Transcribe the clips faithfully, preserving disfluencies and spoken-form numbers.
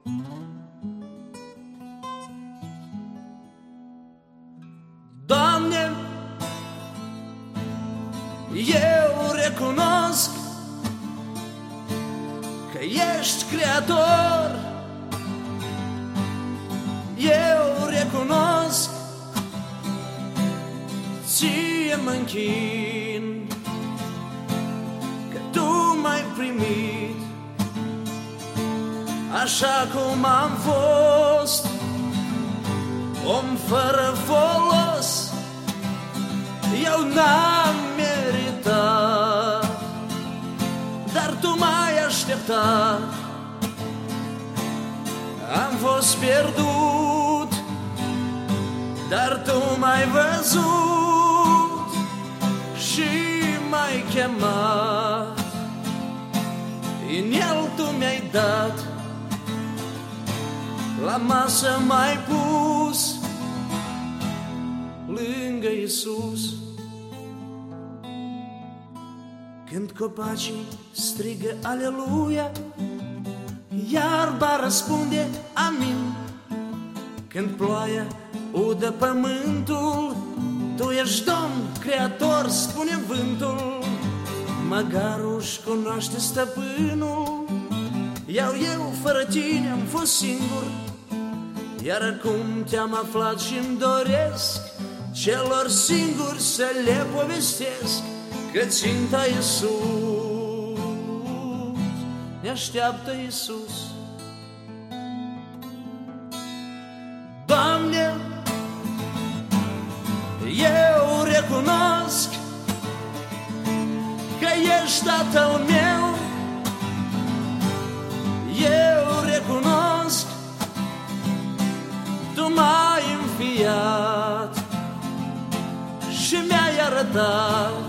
Doamne, eu recunosc că ești creator. Eu recunosc, ție mă închin, că tu m-ai primit așa cum am fost, om fără folos. Eu n-am meritat, dar tu m-ai așteptat. Am fost pierdut, dar tu m-ai văzut și m-ai chemat. În el tu mi-ai dat, la masă m-ai pus lângă Iisus. Când copacii strigă aleluia, iarba răspunde amin. Când ploaia udă pământul, tu ești Domn, Creator, spune vântul. Măgaru-și cunoaște stăpânul, iar eu fără tine am fost singur. Iar acum te-am aflat și-mi doresc celor singuri să le povestesc că ținta Iisus, ne așteaptă Iisus. Doamne, eu recunosc că ești Tatăl meu. Eu recunosc, tu m-ai înfiat și mi-ai arătat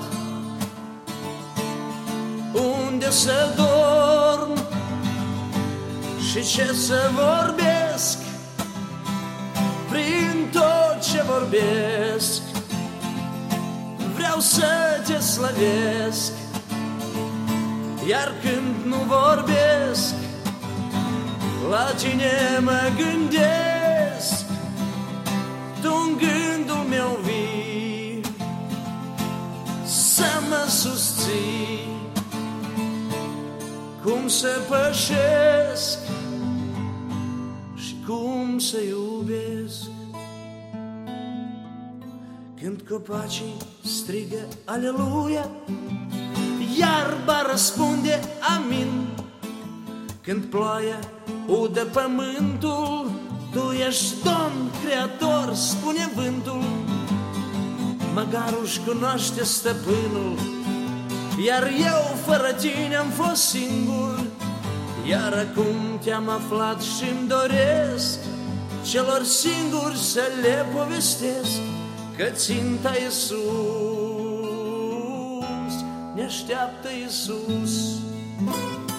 unde să dorm și ce să vorbesc. Prin tot ce vorbesc vreau să te slăvesc, iar când nu vorbesc, la tine mă gândesc. Tu în gândul meu vii să mă susții, cum să pășesc și cum să iubesc. Când copacii strigă aleluia, iarba răspunde amin. Când ploaia udă pământul, tu ești Domn, Creator, spune vântul. Măgarul-și cunoaște stăpânul, iar eu fără tine am fost singur. Iar acum te-am aflat și-mi doresc celor singuri să le povestesc că ținta Iisus, ne așteaptă Iisus.